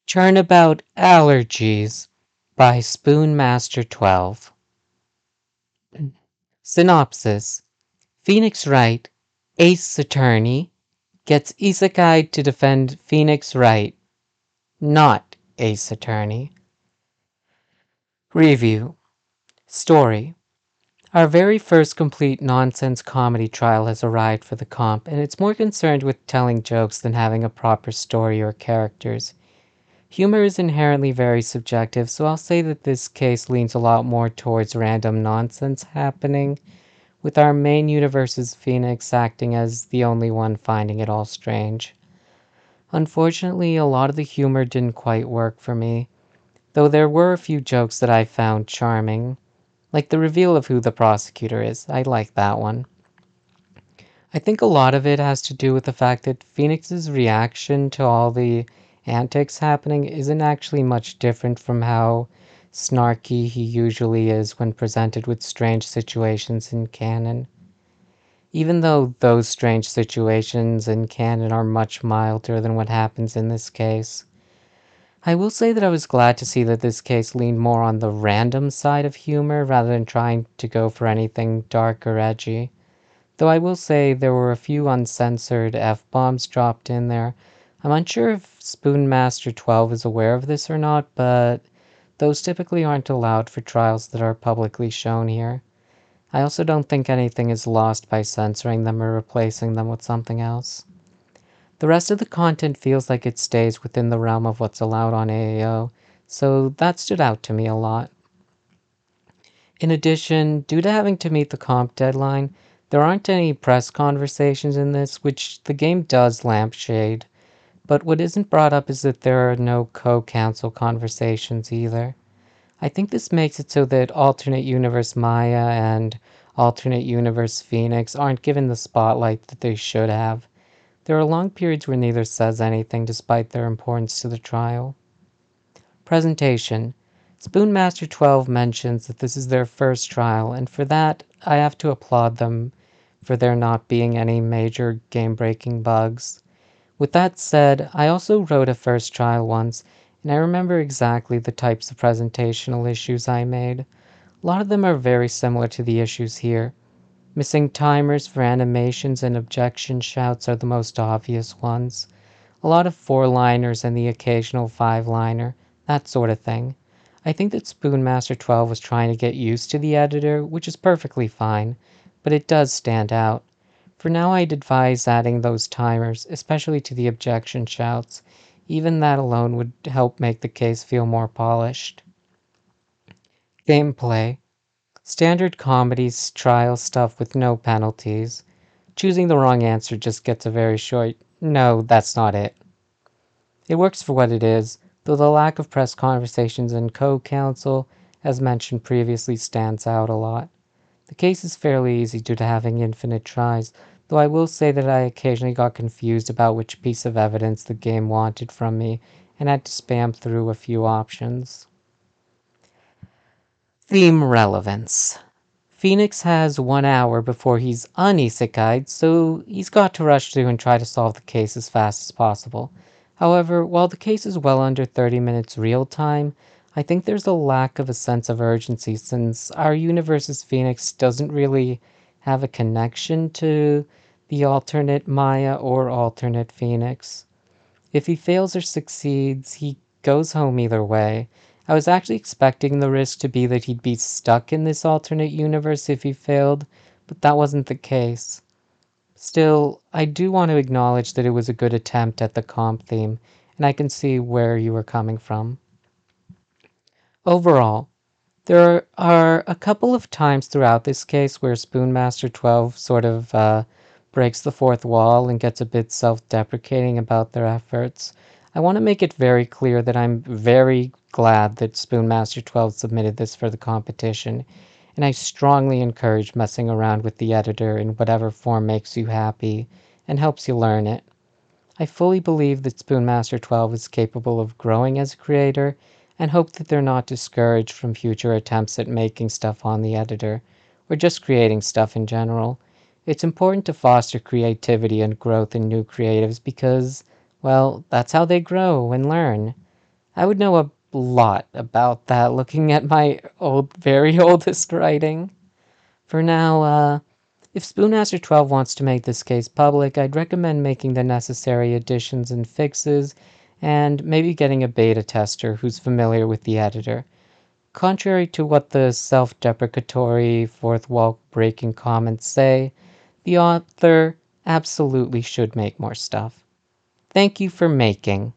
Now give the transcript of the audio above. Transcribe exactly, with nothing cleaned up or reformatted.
Turnabout Allergies by Spoonmaster twelve. Synopsis: Phoenix Wright, Ace Attorney, gets isekai'd to defend Phoenix Wright, not Ace Attorney. Review. Story. Our very first complete nonsense comedy trial has arrived for the comp, and it's more concerned with telling jokes than having a proper story or characters. Humor is inherently very subjective, so I'll say that this case leans a lot more towards random nonsense happening, with our main universe's Phoenix acting as the only one finding it all strange. Unfortunately, a lot of the humor didn't quite work for me, though there were a few jokes that I found charming, like the reveal of who the prosecutor is. I like that one. I think a lot of it has to do with the fact that Phoenix's reaction to all the antics happening isn't actually much different from how snarky he usually is when presented with strange situations in canon. Even though those strange situations in canon are much milder than what happens in this case. I will say that I was glad to see that this case leaned more on the random side of humor rather than trying to go for anything dark or edgy. Though I will say there were a few uncensored F-bombs dropped in there. I'm unsure if Spoonmaster twelve is aware of this or not, but those typically aren't allowed for trials that are publicly shown here. I also don't think anything is lost by censoring them or replacing them with something else. The rest of the content feels like it stays within the realm of what's allowed on A A O, so that stood out to me a lot. In addition, due to having to meet the comp deadline, there aren't any press conversations in this, which the game does lampshade, but what isn't brought up is that there are no co-counsel conversations either. I think this makes it so that alternate universe Maya and alternate universe Phoenix aren't given the spotlight that they should have. There are long periods where neither says anything despite their importance to the trial. Presentation. Spoonmaster twelve mentions that this is their first trial, and for that, I have to applaud them for there not being any major game-breaking bugs. With that said, I also wrote a first trial once, and I remember exactly the types of presentational issues I made. A lot of them are very similar to the issues here. Missing timers for animations and objection shouts are the most obvious ones. A lot of four-liners and the occasional five-liner, that sort of thing. I think that Spoonmaster twelve was trying to get used to the editor, which is perfectly fine, but it does stand out. For now, I'd advise adding those timers, especially to the objection shouts. Even that alone would help make the case feel more polished. Gameplay. Standard comedies trial stuff with no penalties. Choosing the wrong answer just gets a very short, no, that's not it. It works for what it is, though the lack of press conversations and co-counsel, as mentioned previously, stands out a lot. The case is fairly easy due to having infinite tries, though I will say that I occasionally got confused about which piece of evidence the game wanted from me, and had to spam through a few options. Theme relevance. Phoenix has one hour before he's un-isekai'd, so he's got to rush through and try to solve the case as fast as possible. However, while the case is well under thirty minutes real time, I think there's a lack of a sense of urgency since our universe's Phoenix doesn't really have a connection to the alternate Maya or alternate Phoenix. If he fails or succeeds, he goes home either way. I was actually expecting the risk to be that he'd be stuck in this alternate universe if he failed, but that wasn't the case. Still, I do want to acknowledge that it was a good attempt at the comp theme, and I can see where you were coming from. Overall, there are a couple of times throughout this case where Spoonmaster twelve sort of uh, breaks the fourth wall and gets a bit self-deprecating about their efforts. I want to make it very clear that I'm very glad that Spoonmaster twelve submitted this for the competition, and I strongly encourage messing around with the editor in whatever form makes you happy and helps you learn it. I fully believe that Spoonmaster twelve is capable of growing as a creator, and hope that they're not discouraged from future attempts at making stuff on the editor, or just creating stuff in general. It's important to foster creativity and growth in new creatives because, well, that's how they grow and learn. I would know a lot about that looking at my old, very oldest writing. For now, uh, if Spoonmaster twelve wants to make this case public, I'd recommend making the necessary additions and fixes, and maybe getting a beta tester who's familiar with the editor. Contrary to what the self-deprecatory, fourth-wall-breaking comments say, the author absolutely should make more stuff. Thank you for making.